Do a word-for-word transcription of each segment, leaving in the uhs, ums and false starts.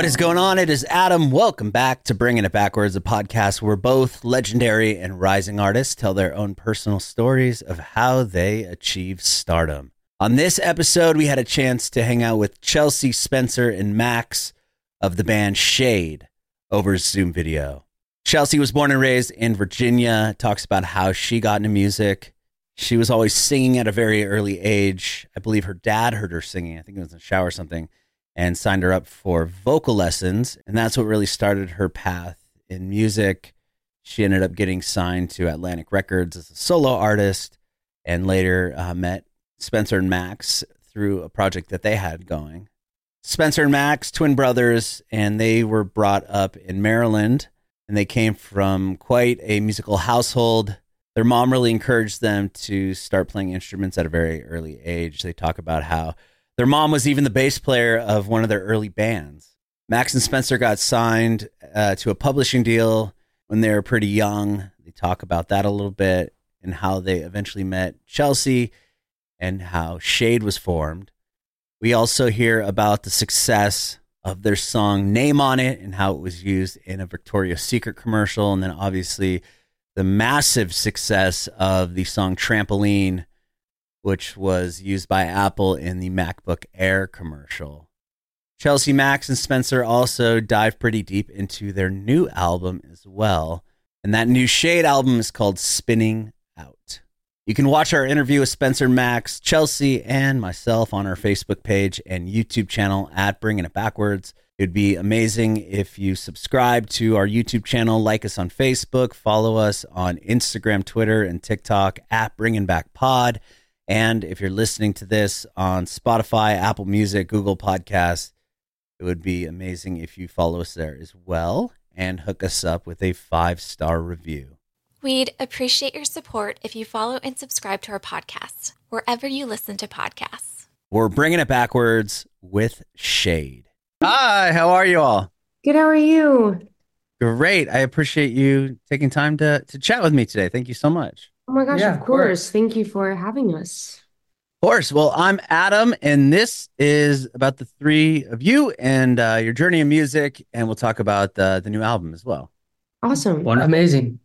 is going on? It is Adam. Welcome back to Bringing It Backwards, a podcast where both legendary and rising artists tell their own personal stories of how they achieved stardom. On this episode, we had a chance to hang out with Chelsea, Spencer, and Max of the band Shade over Zoom video. Chelsea was born and raised in Virginia, talks about how she got into music. She was always singing at a very early age. I believe her dad heard her singing. I think it was in the shower or something, and signed her up for vocal lessons. And that's what really started her path in music. She ended up getting signed to Atlantic Records as a solo artist, and later uh, met Spencer and Max through a project that they had going. Spencer and Max, twin brothers, and they were brought up in Maryland, and they came from quite a musical household. Their mom really encouraged them to start playing instruments at a very early age. They talk about how their mom was even the bass player of one of their early bands. Max and Spencer got signed uh, to a publishing deal when they were pretty young. They talk about that a little bit and how they eventually met Chelsea and how Shade was formed. We also hear about the success of their song Name on It and how it was used in a Victoria's Secret commercial. And then obviously the massive success of the song Trampoline, which was used by Apple in the MacBook Air commercial. Chelsea, Max, and Spencer also dive pretty deep into their new album as well. And that new Shade album is called Spinning Out. You can watch our interview with Spencer, Max, Chelsea, and myself on our Facebook page and YouTube channel at Bringing It Backwards. It'd be amazing if you subscribe to our YouTube channel, like us on Facebook, follow us on Instagram, Twitter, and TikTok at Bringing Back Pod. And if you're listening to this on Spotify, Apple Music, Google Podcasts, it would be amazing if you follow us there as well and hook us up with a five-star review. We'd appreciate your support if you follow and subscribe to our podcast, wherever you listen to podcasts. We're Bringing It Backwards with Shade. Hi, how are you all? Good, how are you? Great. I appreciate you taking time to, to chat with me today. Thank you so much. Oh my gosh, Yeah, of of course. course. Thank you for having us. Of course. Well, I'm Adam, and this is about the three of you and uh, your journey in music, and we'll talk about the, the new album as well. Awesome. One amazing.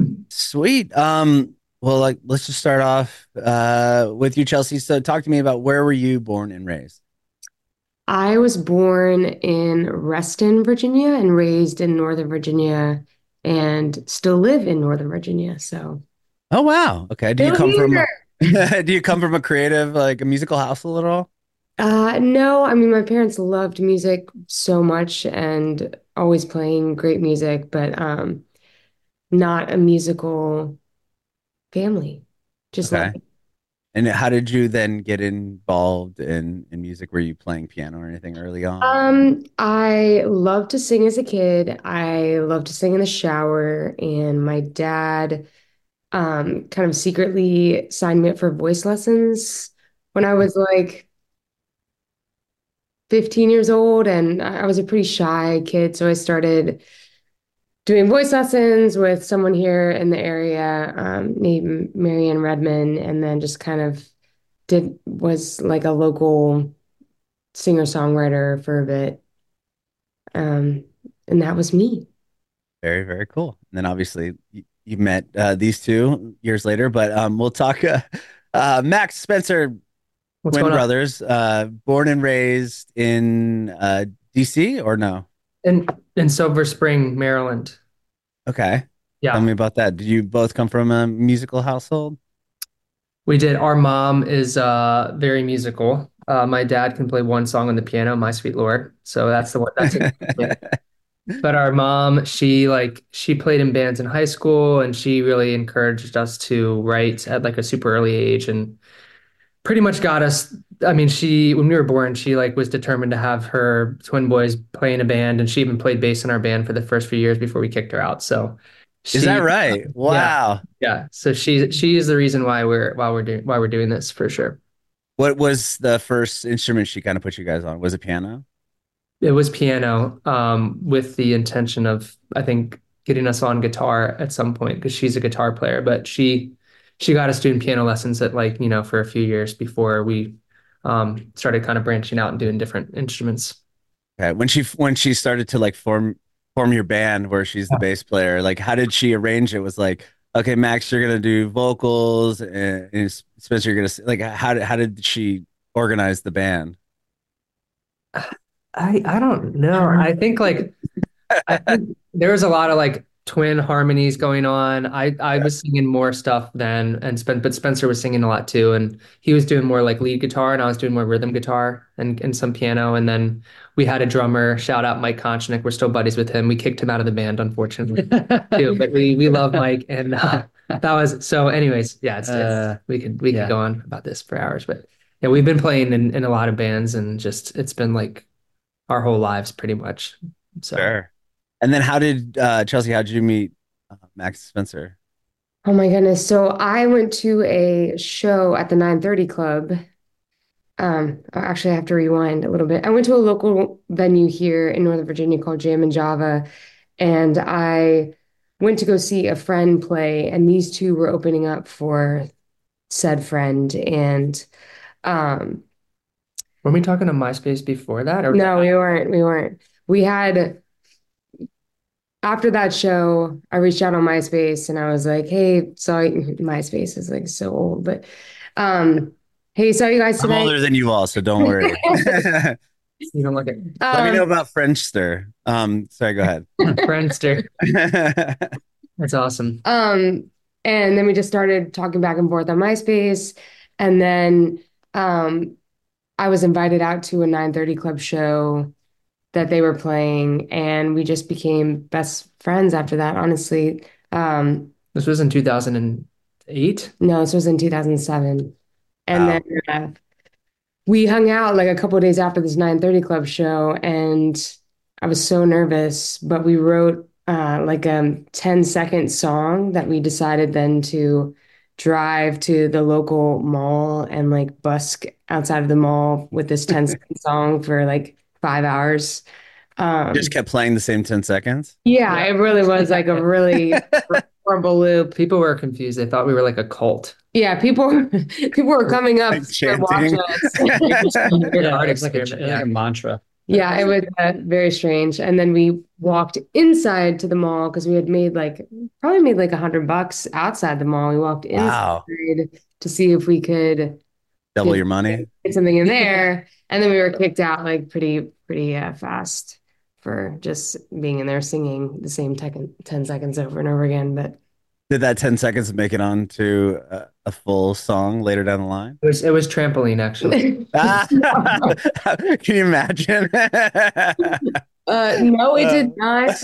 Sweet. Um, well, like, let's just start off uh, with you, Chelsea. So talk to me about, where were you born and raised? I was born in Reston, Virginia, and raised in Northern Virginia, and still live in Northern Virginia. So, Oh, wow. Okay. Do you Still come from here. do you come from a creative, like a musical household at all? Uh, no, I mean, my parents loved music so much and always playing great music, but um, not a musical family. Just Okay. like, And how did you then get involved in, in music? Were you playing piano or anything early on? um, I loved to sing as a kid. I loved to sing in the shower, and my dad um kind of secretly signed me up for voice lessons when I was like fifteen years old, and I I was a pretty shy kid, so I started doing voice lessons with someone here in the area um, named Marianne Redman, and then just kind of did was like a local singer-songwriter for a bit. Um, and that was me. Very, very cool. And then obviously you, you met uh, these two years later, but um, we'll talk. Uh, uh, Max, Spencer, What's twin going on? brothers, uh, born and raised in uh, D C or no? In in Silver Spring, Maryland. Okay. Tell Yeah, me about that. Did you both come from a musical household? we did. Our mom is uh very musical. Uh, my dad can play one song on the piano, My Sweet Lord. So that's the one. That's it. But our mom, she like she played in bands in high school, and she really encouraged us to write at like a super early age, and pretty much got us. I mean, she when we were born, she like was determined to have her twin boys play in a band, and she even played bass in our band for the first few years before we kicked her out. So Is that she, right? Wow. yeah. So she she is the reason why we're why we're doing why we're doing this for sure. What was the first instrument she kind of put you guys on? Was it piano? It was piano, um, with the intention of, I think, getting us on guitar at some point because she's a guitar player. But she she got us doing piano lessons at like, you know, for a few years before we um, started kind of branching out and doing different instruments. Okay. When she when she started to like form form your band where she's the bass player, like how did she arrange it? Was like, okay, Max, you're gonna do vocals, and, and Spencer, you're gonna s- like how did how did she organize the band? I I don't know. I think like I think there was a lot of like twin harmonies going on. I I was singing more stuff then, and Spen but Spencer was singing a lot too, and he was doing more like lead guitar, and I was doing more rhythm guitar and and some piano. And then we had a drummer. Shout out Mike Konchnik. We're still buddies with him. We kicked him out of the band, unfortunately, too. But we we love Mike, and uh, that was so. Anyways, yeah, it's, Uh, it's we could we yeah. could go on about this for hours, but yeah, we've been playing in in a lot of bands, and just it's been like our whole lives pretty much. So. Sure. And then how did uh, Chelsea? How did you meet uh, Max Spencer? Oh my goodness. So I went to a show at the nine thirty Club. Um, actually, I have to rewind a little bit. I went to a local venue here in Northern Virginia called Jam and Java, and I went to go see a friend play, and these two were opening up for said friend. And um, Were we talking to MySpace before that, or no, we weren't. We weren't. We had after that show, I reached out on MySpace and I was like, "Hey, saw you." MySpace is like so old, but um, hey, saw you guys I'm today. older than you all, so don't worry. Let you don't look at me Um, know about Frenchster. Um, sorry, go ahead. Friendster? That's awesome. Um, and then we just started talking back and forth on MySpace. And then um, I was invited out to a nine thirty Club show that they were playing, and we just became best friends after that, honestly. Um, This was in two thousand eight. no, this was in two thousand seven. And Wow. then uh, we hung out like a couple of days after this nine thirty Club show, and I was so nervous, but we wrote uh, like a ten second song that we decided then to drive to the local mall and like busk outside of the mall with this ten second song for like five hours. Just Um, kept playing the same ten seconds. yeah, it really was like a really horrible loop. People were confused. They thought we were like a cult. Yeah, people people were coming up Like to watch chanting. us. Weird Yeah, art it's like a, experiment, like yeah. a mantra. Yeah, it was uh, very strange. And then we walked inside to the mall because we had made like probably made like a hundred bucks outside the mall. We walked Wow. inside to see if we could Double get, your money. get something in there, and then we were kicked out like pretty pretty uh, fast for just being in there singing the same tech ten seconds over and over again. But Did that ten seconds make it on to a, a full song later down the line? It was it was trampoline actually. Ah, can you imagine? uh, no, it did not.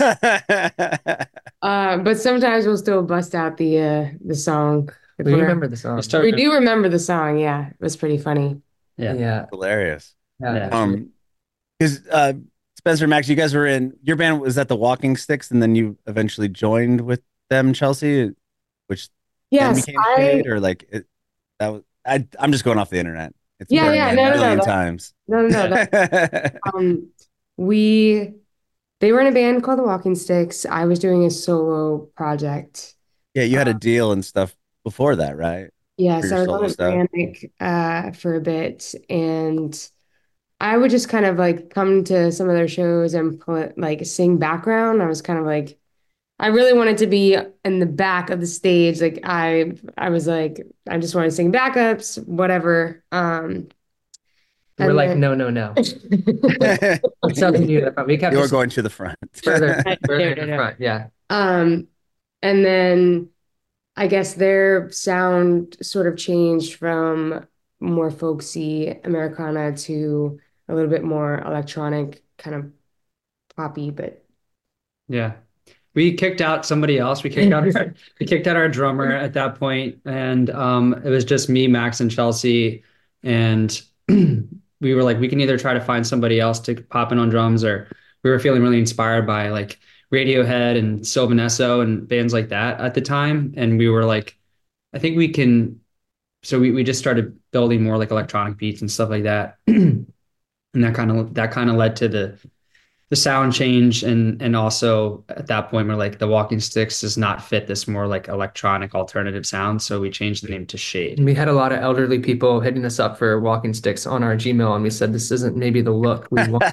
Uh, but sometimes we'll still bust out the uh, the song. If We we're- remember the song. You start- We do remember the song. Yeah, it was pretty funny. Yeah. Yeah. Hilarious. Yeah. Yeah. Um, because uh, Spencer, Max, you guys were in your band was at the Walking Sticks, and then you eventually joined with them, Chelsea, which then Yes, became I. Shade, or like it, that was. I I'm just going off the internet. It's Yeah, been yeah, a no, no, no, million that- times. No, no, no. That, um, we they were in a band called the Walking Sticks. I was doing a solo project. Yeah, you had a deal and stuff before that, right? Yeah, For so your I was solo on stuff? Atlantic uh, for a bit, and I would just kind of like come to some of their shows and put like sing background. I was kind of like I really wanted to be in the back of the stage. Like I I was like I just want to sing backups, whatever. Um, We're and like, then- no, no, no. It's something new. We kept You're just going to the front. further, No, further no, in no. front. Yeah. Um, and then I guess their sound sort of changed from more folksy Americana to a little bit more electronic, kind of poppy, but Yeah. We kicked out somebody else. We kicked out our, we kicked out our drummer at that point, and um, it was just me, Max, and Chelsea. And we were like, we can either try to find somebody else to pop in on drums, or we were feeling really inspired by like Radiohead and Sylvan Esso and bands like that at the time. And we were like, I think we can. So we, we just started building more like electronic beats and stuff like that. And that kind of that kind of led to the the sound change, and and also at that point we're like the Walking Sticks does not fit this more like electronic alternative sound, so we changed the name to Shade. We had a lot of elderly people hitting us up for walking sticks on our Gmail, and we said this isn't maybe the look we want.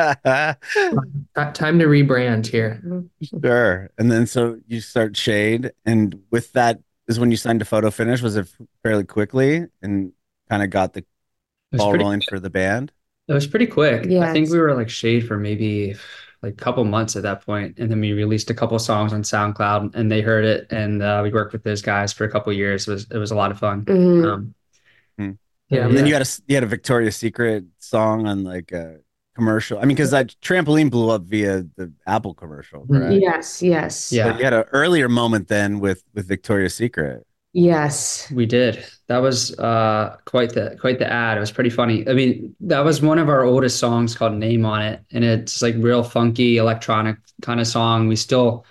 Time to rebrand here. Sure. And then so you start Shade, and with that is when you signed to Photo Finish. Was it fairly quickly and kind of got the It was ball pretty rolling for the band? it was pretty quick. Yeah, I think it's- we were like Shade for maybe like a couple months at that point, and then we released a couple songs on SoundCloud, and they heard it, and uh, we worked with those guys for a couple years. It was it was a lot of fun. Mhm. Um, Hmm. Yeah, And then yeah. you had a you had a Victoria's Secret song on like a commercial. I mean, because that trampoline blew up via the Apple commercial, Mhm. correct? Yes, yes. Yeah. But you had an earlier moment then with with Victoria's Secret. Yes. We did. That was uh quite the quite the ad. It was pretty funny. I mean, that was one of our oldest songs called Name on It, and it's like real funky electronic kind of song. We still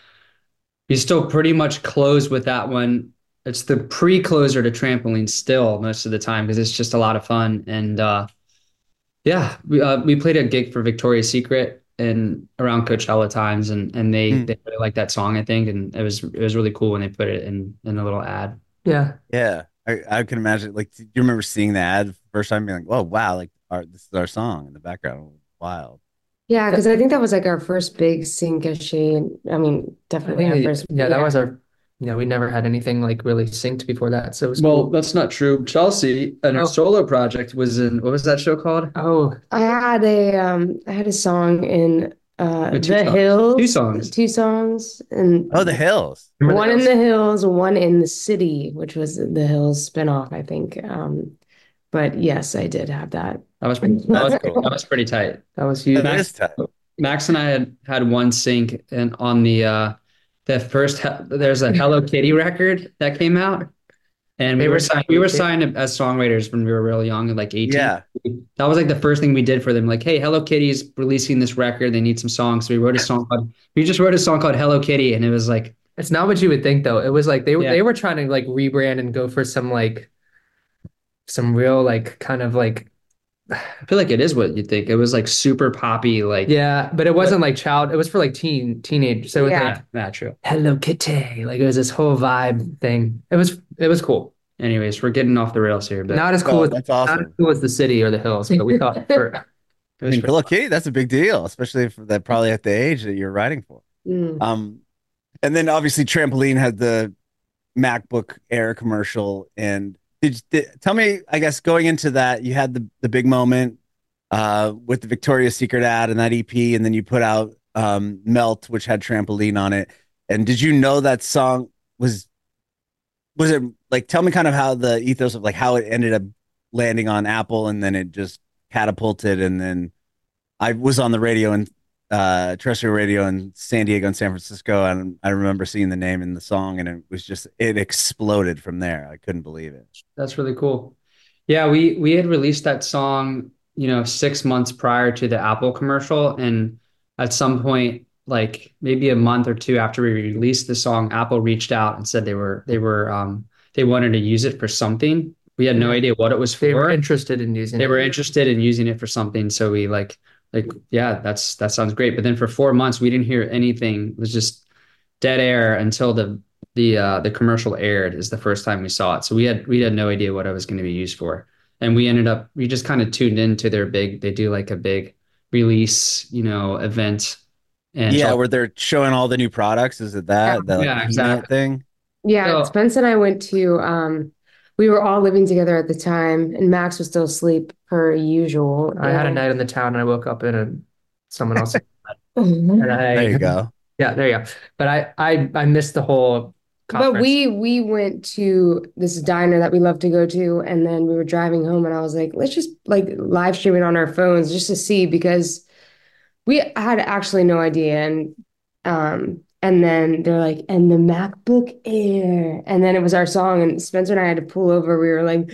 we still pretty much close with that one. It's the pre-closer to Trampoline still most of the time because it's just a lot of fun. And uh yeah, we uh, we played a gig for Victoria's Secret and around Coachella times, and and they Hmm. they really liked that song, I think, and it was it was really cool when they put it in in a little ad. yeah. Yeah, I, I can imagine. Like, do you remember seeing the ad first time, being like, "Oh wow, like our this is our song in the background." Wild. Yeah, because I think that was like our first big sync as Shade. I mean, I definitely think our it- first. yeah, that was our. Yeah, we never had anything like really synced before that, so it was Well, cool. that's not true. Chelsea, and her Oh. solo project was in, what was that show called? Oh, I had a um I had a song in uh Uh, two The songs. Hills. Two songs. Two songs. And Oh, the Hills. remember one that in was- the Hills, one in the City, which was the Hills spinoff, I think. Um, but yes, I did have that. That was pretty, that was cool. That was pretty tight. that was huge. That is tight. Max and I had had one sync and on the uh the first he- there's a Hello Kitty record that came out, and we They were were signed we were signed- signed as songwriters when we were really young, like eighteen. Yeah. That was like the first thing we did for them. Like, hey, Hello Kitty's releasing this record. They need some songs. So we wrote a song called we just wrote a song called Hello Kitty, and it was like It's not what you would think though. It was like they were Yeah. they were trying to like rebrand and go for some like some real like kind of like I feel like it is what you think. It was like super poppy, like yeah, but it wasn't like child. It was for like teen teenage. So it's Yeah. like yeah, not true. Hello Kitty. Like it was this whole vibe thing. It was it was cool. Anyways, we're getting off the rails here, but Not as cool Oh, as that's not as awesome. cool as the city or the hills, but we thought for it I was mean, pretty Hello Kitty, that's a big deal, especially for that probably at the age that you're writing for. Mm. Um, and then obviously Trampoline had the MacBook Air commercial. And did, did tell me, I guess going into that, you had the the big moment uh with the Victoria's Secret ad and that E P, and then you put out um Melt, which had Trampoline on it. And did you know that song was was it like, tell me kind of how the ethos of like how it ended up landing on Apple, and then it just catapulted, and then I was on the radio and uh terrestrial radio in San Diego and San Francisco, and I remember seeing the name in the song, and it was just it exploded from there. I couldn't believe it. That's really cool. Yeah, we we had released that song, you know, six months prior to the Apple commercial, and at some point, like maybe a month or two after we released the song, Apple reached out and said they were they were um they wanted to use it for something. We had no idea what it was they were for. interested in using They it. were interested in using it for something, so we like like yeah, that's that sounds great. But then for four months, we didn't hear anything. It was just dead air until the the uh, the commercial aired. Is the first time we saw it. So we had we had no idea what it was going to be used for, and we ended up we just kind of tuned into their big. They do like a big release, you know, event. And Yeah, so- where they're showing all the new products. Is it that the like, Yeah, keynote exactly. thing? Yeah, So- Spence and I went to um we were all living together at the time, and Max was still asleep per usual. I had a And- night in the town and I woke up in a someone else and I There you go. yeah, there you go. But I I I missed the whole But conference. we we went to this diner that we love to go to, and then we were driving home, and I was like, let's just like live stream it on our phones just to see, because we had actually no idea. And um and then they're like, and the MacBook Air, and then it was our song, and Spencer and I had to pull over. We were like,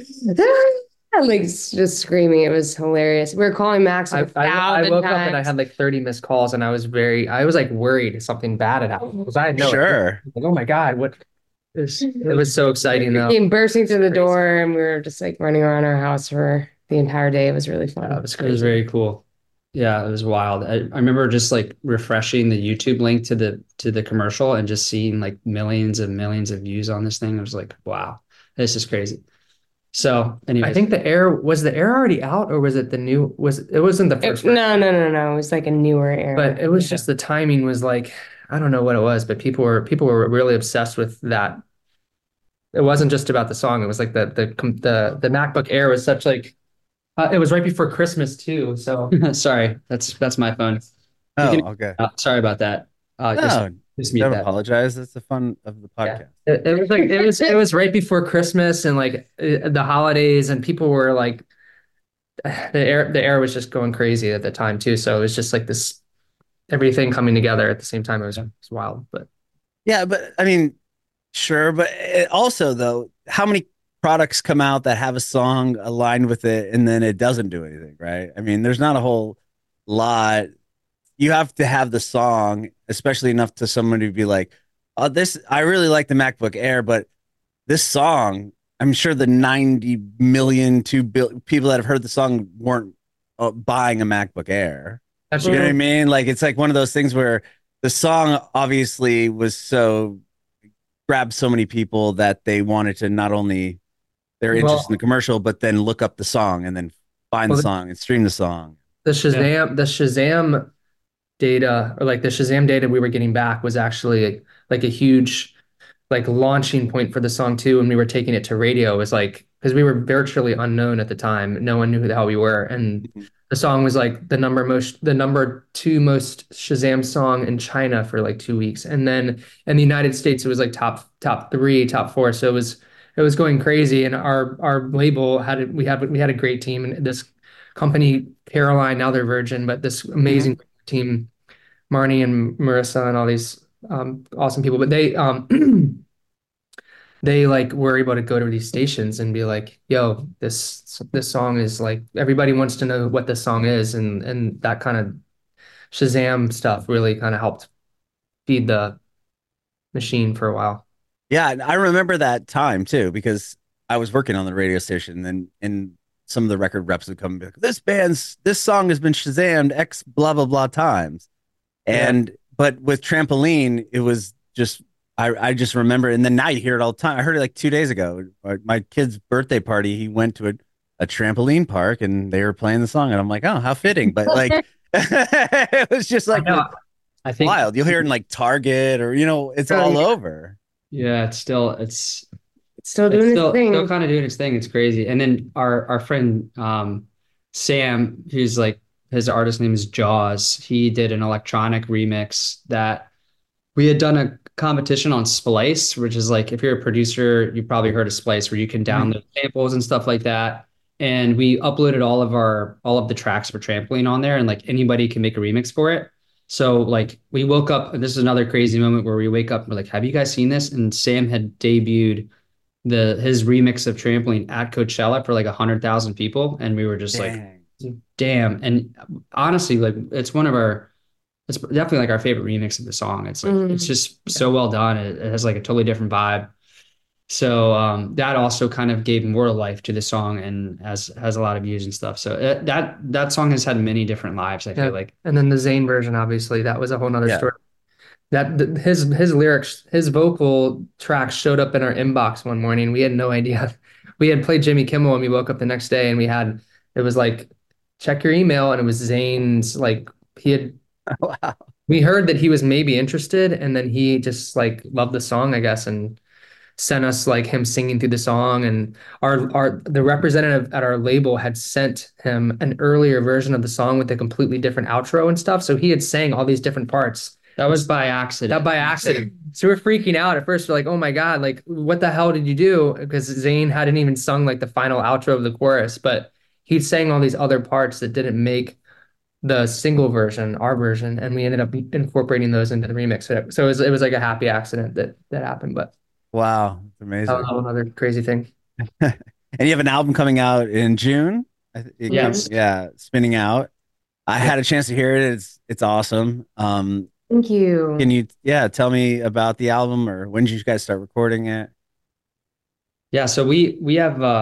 like just screaming. It was hilarious. We were calling Max I, like a I, I thousand woke up and I times. had like thirty missed calls and I was very I was like worried something bad had happened because I had no Sure. like, oh my God, what this it was so exciting though. Came bursting through the Crazy. door, and we were just like running around our house for the entire day. It was really fun. Yeah, it was It was crazy. very cool. Yeah, it was wild. I, I remember just like refreshing the YouTube link to the to the commercial and just seeing like millions and millions of views on this thing. I was like, wow, this is crazy. So, I anyways, think the Air was the Air already out, or was it the new? Was it wasn't the It- first one, no, no, no, no. It was like a newer era. but it was Yeah. just the timing was like I don't know what it was, but people were people were really obsessed with that. It wasn't just about the song. It was like the the com- the the MacBook Air was such like uh, it was right before Christmas too. So sorry, that's that's my phone. You Oh, can, okay. uh, sorry about that. Uh, just No, just mute don't that. apologize. It's the fun of the yeah, podcast. it, it was like it was it was right before Christmas and like uh, the holidays, and people were like the air the air was just going crazy at the time too. So it was just like this everything coming together at the same time. It was, it was wild, but Yeah, but I mean, sure, but it also though, how many products come out that have a song aligned with it and then it doesn't do anything, right? I mean, there's not a whole lot. You have to have the song, especially enough to someone to be like, "Oh, this I really like the MacBook Air, but this song, I'm sure the ninety million two bill people that have heard the song weren't uh, buying a MacBook Air." that's You know what I true. mean? Like it's like one of those things where the song obviously was so grabbed so many people that they wanted to not only their interest in the Well, commercial, but then look up the song and then find the well, the, song and stream the song. the Yeah. Shazam the Shazam data or like the Shazam data we were getting back was actually like a huge like launching point for the song too. When we were taking it to radio, it was like because we were virtually unknown at the time, no one knew who the hell we were, and Mhm. the song was like the number most the number two most Shazam song in China for like two weeks, and then in the United States it was like top top three, top four. So it was it was going crazy, and our our label had it. We had we had a great team, and this company Caroline, now they're Virgin, but this Mhm. amazing team, Marnie and Marissa and all these um, awesome people. But they um they like were able to go to these stations and be like, "Yo, this this song is like everybody wants to know what this song is," and and that kind of Shazam stuff really kind of helped feed the machine for a while. Yeah, and I remember that time too because I was working on the radio station and and some of the record reps would come and be like, this band's this song has been Shazammed X blah blah blah times. Yeah. And but with Trampoline, it was just I I just remember, and then now you hear it all the time. I heard it like two days ago. My my kid's birthday party, he went to a, a trampoline park and they were playing the song, and I'm like, oh, how fitting. But like it was just I like know. I think wild. You'll hear it in like Target or you know, it's Oh, all yeah. over. yeah, it's still it's It's still it's doing its still thing. still kind of doing its thing. It's crazy. And then our our friend um Sam, who's like his artist name is Jaws. He did an electronic remix that we had done a competition on Splice, which is like if you're a producer, you probably heard of Splice, where you can Mhm. download samples and stuff like that. And we uploaded all of our all of the tracks for Trampoline on there, and like anybody can make a remix for it. So like we woke up, and this is another crazy moment where we wake up and we're like, "Have you guys seen this?" And Sam had debuted the his remix of Trampoline at Coachella for like a hundred thousand people, and we were just like, Dang. "Damn!" And honestly, like it's one of our it's definitely like our favorite remix of the song. It's like Mhm. it's just so well done. It, it has like a totally different vibe. So um, that also kind of gave more life to the song and has has a lot of views and stuff. So it, that that song has had many different lives, I Yeah. feel like. And then the Zayn version, obviously, that was a whole nother Yeah. story. That th- his his lyrics, his vocal tracks showed up in our inbox one morning. We had no idea. We had played Jimmy Kimmel and we woke up the next day and we had it was like check your email and it was Zayn's like he had Wow. we heard that he was maybe interested and then he just like loved the song, I guess, and sent us like him singing through the song and our our the representative at our label had sent him an earlier version of the song with a completely different outro and stuff. So he had sang all these different parts. That was by accident. That by accident. So we're freaking out. At first, we're like, oh my God, like, what the hell did you do? Because Zayn hadn't even sung like the final outro of the chorus, but he sang all these other parts that didn't make the single version, our version, and we ended up incorporating those into the remix. So, so it was, it was like a happy accident that that happened, but Wow. It's that amazing. was another crazy thing. And you have an album coming out in June. I th- it Yes. comes- yeah, Spinning Out. I had a chance to hear it. It's it's awesome. Um, Thank you. can you yeah tell me about the album or when did you guys start recording it? Yeah, so we we have uh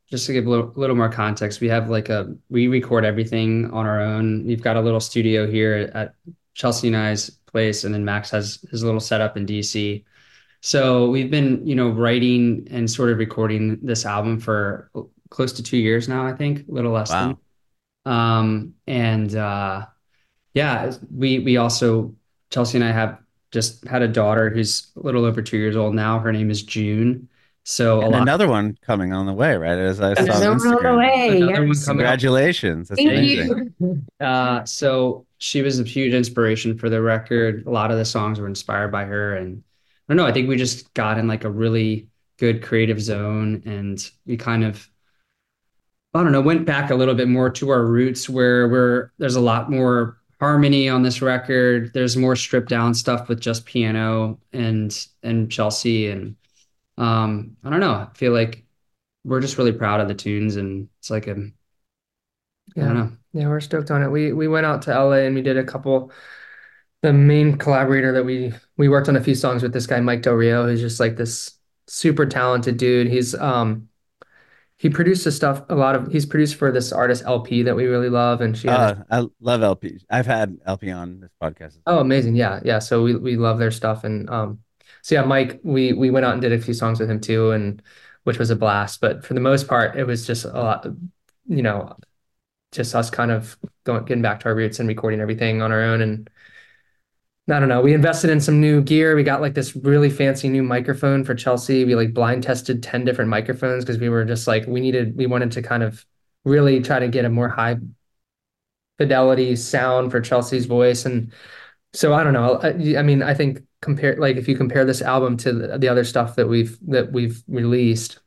just to give a little, little more context, we have like a we record everything on our own. We've got a little studio here at Chelsea and I's place, and then Max has his little setup in D C. So we've been, you know, writing and sort of recording this album for close to two years now, I think, a little less than. Wow. Um, and uh, yeah, we we also Chelsea and I have just had a daughter who's a little over two years old now. Her name is June. So a And lot another one coming on the way, right? As I saw on Another one on the Instagram. way. another one Yes. coming up. Congratulations. That's Thank amazing. you. Uh, so she was a huge inspiration for the record. A lot of the songs were inspired by her, and I don't know, I think we just got in like a really good creative zone, and we kind of, I don't know, went back a little bit more to our roots where we're there's a lot more harmony on this record. There's more stripped down stuff with just piano and and Chelsea, and um, I don't know. I feel like we're just really proud of the tunes, and it's like a, I don't Yeah. know. Yeah, we're stoked on it. We we went out to L A and we did a couple. The main collaborator that we we worked on a few songs with, this guy Mike Del Rio, who's just like this super talented dude. He's um he produced the stuff a lot of he's produced for this artist L P that we really love, and she had Uh, I love L P. I've had L P on this podcast as Oh, well. amazing. Yeah. Yeah. So we we love their stuff. And um so yeah, Mike, we we went out and did a few songs with him too, and which was a blast. But for the most part, it was just a lot, you know, just us kind of going getting back to our roots and recording everything on our own. And I don't know, we invested in some new gear. We got like this really fancy new microphone for Chelsea. We like blind tested ten different microphones because we were just like we needed we wanted to kind of really try to get a more high fidelity sound for Chelsea's voice. And so I don't know. I, I mean, I think compare like if you compare this album to the, the other stuff that we've that we've released,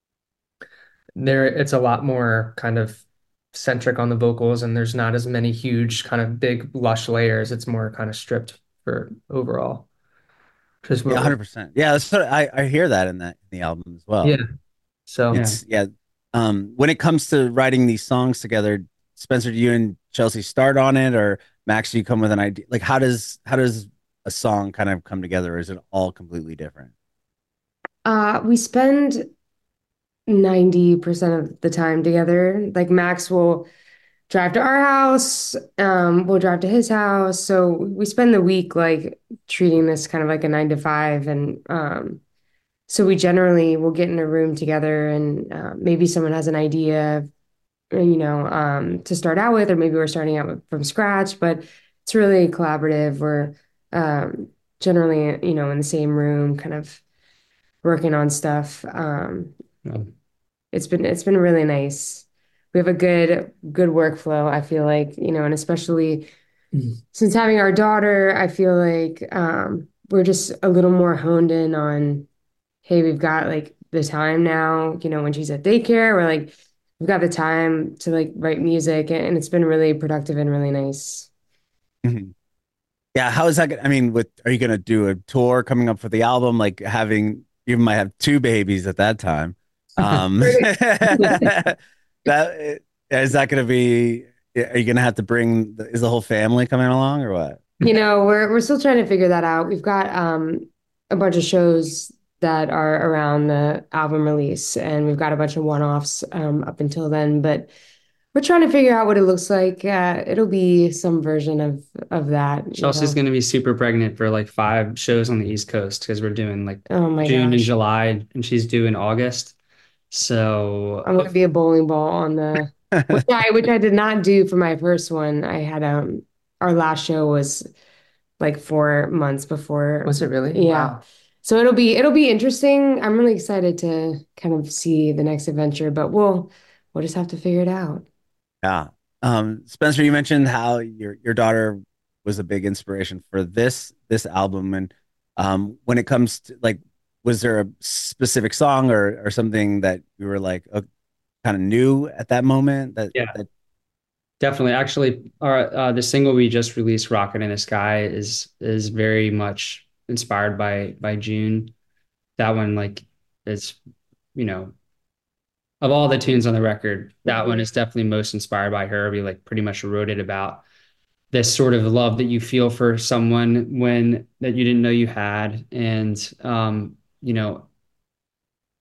there it's a lot more kind of centric on the vocals, and there's not as many huge kind of big lush layers. It's more kind of stripped for overall. Just Yeah, what we're, one hundred percent. Yeah, that's what I, I hear that in that in the album as well. yeah. So Yeah. It's yeah. Um, when it comes to writing these songs together, Spencer, do you and Chelsea start on it, or Max, do you come with an idea? Like, how does how does a song kind of come together? Or is it all completely different? Uh, we spend ninety percent of the time together. Like Max will drive to our house, um, we'll drive to his house. So we spend the week like treating this kind of like a nine to five. And um, so we generally will get in a room together and uh, maybe someone has an idea, you know, um, to start out with, or maybe we're starting out with, from scratch, but it's really collaborative. We're um, generally, you know, in the same room, kind of working on stuff. Um, Yeah. it's been it's been really nice. We have a good good workflow, I feel like, you know, and especially Mhm. since having our daughter, I feel like um, we're just a little more honed in on, hey, we've got like the time now, you know, when she's at daycare, we're like, we've got the time to like write music, and, and it's been really productive and really nice. Mhm. Yeah, how is that gonna, I mean, with are you gonna do a tour coming up for the album? Like having you might have two babies at that time. Um, that is that gonna be? Are you gonna have to bring? Is the whole family coming along or what? You know, we're we're still trying to figure that out. We've got um a bunch of shows that are around the album release, and we've got a bunch of one-offs um up until then, but we're trying to figure out what it looks like. Uh, it'll be some version of of that, you Chelsea's know. going to be super pregnant for like five shows on the East Coast because we're doing like Oh my June and gosh. July, and she's due in August. So I'm gonna be a bowling ball on the which I which I did not do for my first one. I had um our last show was like four months before. Was it really? Yeah. Wow. So it'll be it'll be interesting. I'm really excited to kind of see the next adventure, but we'll we'll just have to figure it out. Yeah. Um, Spencer, you mentioned how your your daughter was a big inspiration for this this album, and um, when it comes to like, was there a specific song or or something that you were like uh, kind of new at that moment that yeah, that definitely. Actually, our uh, the single we just released, "Rocket in the Sky," is is very much inspired by by June. That one, like, is you know of all the tunes on the record, that one is definitely most inspired by her. We like pretty much wrote it about this sort of love that you feel for someone when that you didn't know you had. And um, you know,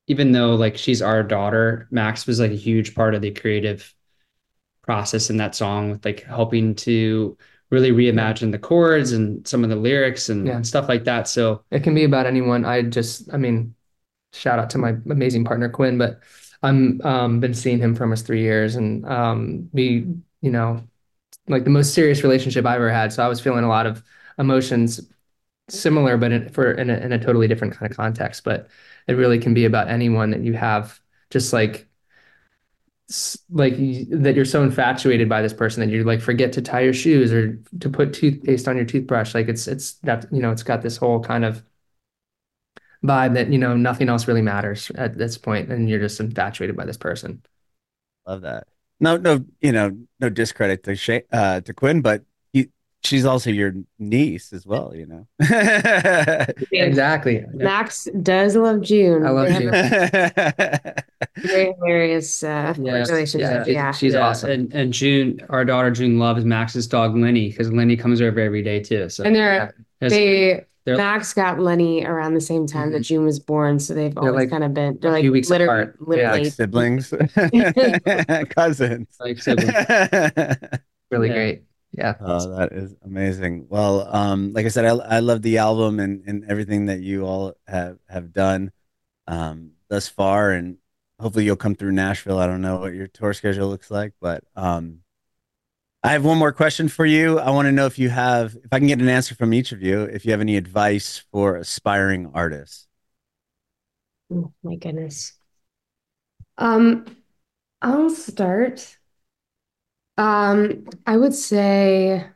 even though like she's our daughter, Max was like a huge part of the creative process in that song with like helping to really reimagine the chords and some of the lyrics and, Yeah. and stuff like that. So It can be about anyone. I just, I mean, shout out to my amazing partner Quinn, but I'm um been seeing him for almost three years, and um we, you know, like the most serious relationship I ever had. So I was feeling a lot of emotions similar, but in, for in a, in a totally different kind of context. But it really can be about anyone that you have, just like like that you're so infatuated by this person that you like forget to tie your shoes or to put toothpaste on your toothbrush. Like it's it's that, you know, it's got this whole kind of vibe that, you know, nothing else really matters at this point, and you're just infatuated by this person. Love that. No, no, you know, no discredit to Shay, uh, to Quinn, but you, she's also your niece as well, you know. Exactly. Max does love June. I love They have you. a very hilarious uh, Yes. relationship. Yeah, Yeah. she's yeah, awesome. And and June, our daughter June loves Max's dog Lenny because Lenny comes over every day too. So And they're there's- they they're- Max got Lenny around the same time that June was born, so they've always like kind of been they're a like few weeks literally apart. Yeah. literally Like siblings, cousins. like siblings. Really Yeah. great. Yeah. Oh, that is amazing. Well, um, like I said, I I love the album and, and everything that you all have have done um thus far, and hopefully you'll come through Nashville. I don't know what your tour schedule looks like, but um I have one more question for you. I want to know if you have, if I can get an answer from each of you, if you have any advice for aspiring artists. Oh my goodness. Um, I'll start. Um, I would say,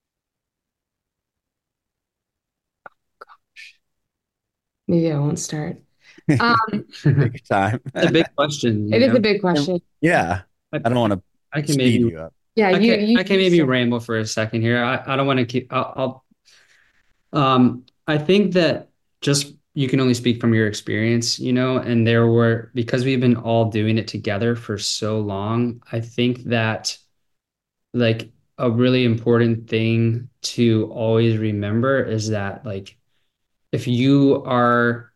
maybe I won't start. Um, Take your time. It's a big question. you it is know? a big question. Yeah, I don't want to I can speed maybe you up. Yeah, I you can you I can maybe start. ramble for a second here. I, I don't want to keep I'll, I'll um I think that just you can only speak from your experience, you know, and there were because we've been all doing it together for so long, I think that like a really important thing to always remember is that like if you are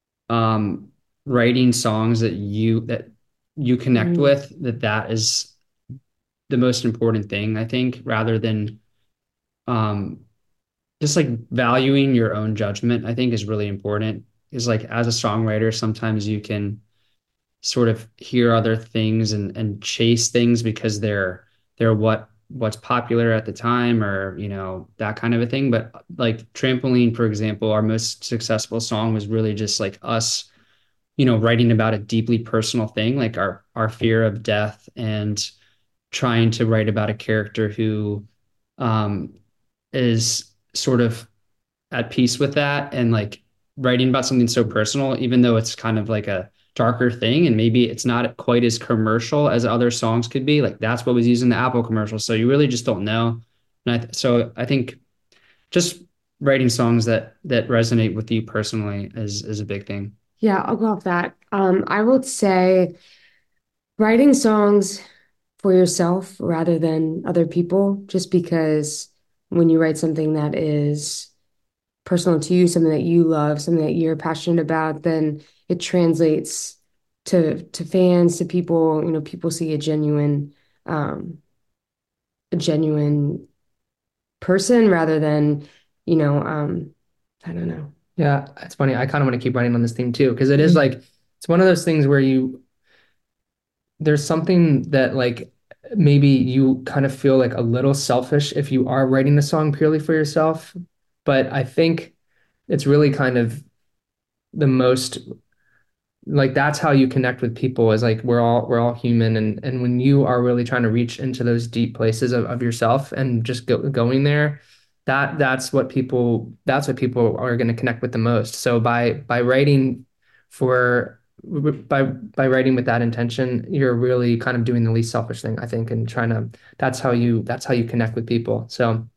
um writing songs that you that you connect Mhm. with, that that is the most important thing, I think, rather than um just like valuing your own judgment, I think is really important. Is like as a songwriter, sometimes you can sort of hear other things and and chase things because they're they're what what's popular at the time, or you know, that kind of a thing. But like Trampoline, for example, our most successful song was really just like us, you know, writing about a deeply personal thing, like our our fear of death, and trying to write about a character who um is sort of at peace with that, and like writing about something so personal, even though it's kind of like a darker thing and maybe it's not quite as commercial as other songs could be. Like that's what was used in the Apple commercial. So you really just don't know. And I th- so I think just writing songs that that resonate with you personally is is a big thing. Yeah, I'll go off that. Um, I would say writing songs for yourself rather than other people, just because when you write something that is personal to you, something that you love, something that you're passionate about, then it translates to to fans, to people. You know, people see a genuine, um, a genuine person rather than, you know, um, I don't know. Yeah, it's funny. I kind of want to keep writing on this theme too, because it is like it's one of those things where you there's something that like maybe you kind of feel like a little selfish if you are writing the song purely for yourself. But I think it's really kind of the most like that's how you connect with people, is like we're all we're all human, and and when you are really trying to reach into those deep places of, of yourself and just go, going there, that that's what people that's what people are going to connect with the most. So by by writing for by by writing with that intention, you're really kind of doing the least selfish thing, I think, and trying to that's how you that's how you connect with people. So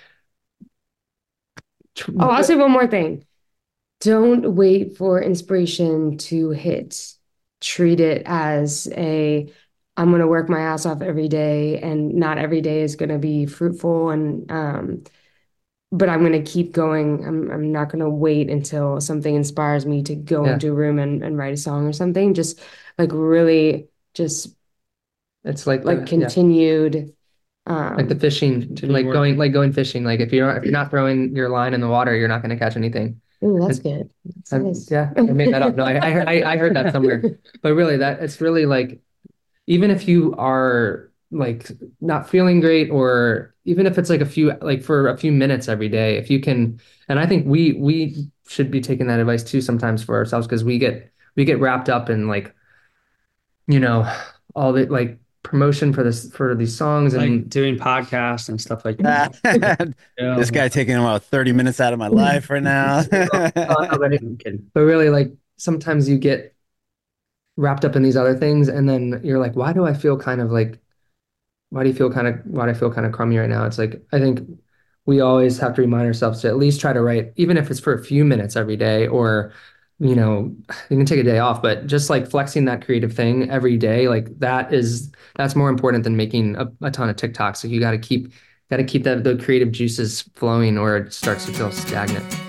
Oh, I'll say one more thing. Don't wait for inspiration to hit. Treat it as a, I'm going to work my ass off every day, and not every day is going to be fruitful. And um, but I'm gonna keep going. I'm I'm not gonna wait until something inspires me to go Yeah. into a room and, and write a song or something. Just like really just It's like like the, yeah, continued like the um fishing, to like Teamwork. going like going fishing. Like if you're if you're not throwing your line in the water, you're not going to catch anything. ooh, that's It- good. That's I, nice. yeah, I made that up. No, I I heard, I, I heard that somewhere. But really, that it's really like even if you are like not feeling great, or even if it's like a few like for a few minutes every day, if you can, and I think we we should be taking that advice too sometimes for ourselves, because we get we get wrapped up in like you know all the like promotion for this for these songs Like and doing podcasts and stuff like that. Yeah. This guy taking about thirty minutes out of my life right now. Oh, no, but, I'm kidding. but really like sometimes you get wrapped up in these other things, and then you're like, why do I feel kind of like why do you feel kind of why do I feel kind of crummy right now? It's like I think we always have to remind ourselves to at least try to write, even if it's for a few minutes every day, or you know, you can take a day off, but just like flexing that creative thing every day, like that is that's more important than making a, a ton of TikToks. So you got to keep got to keep that the creative juices flowing, or it starts to feel stagnant.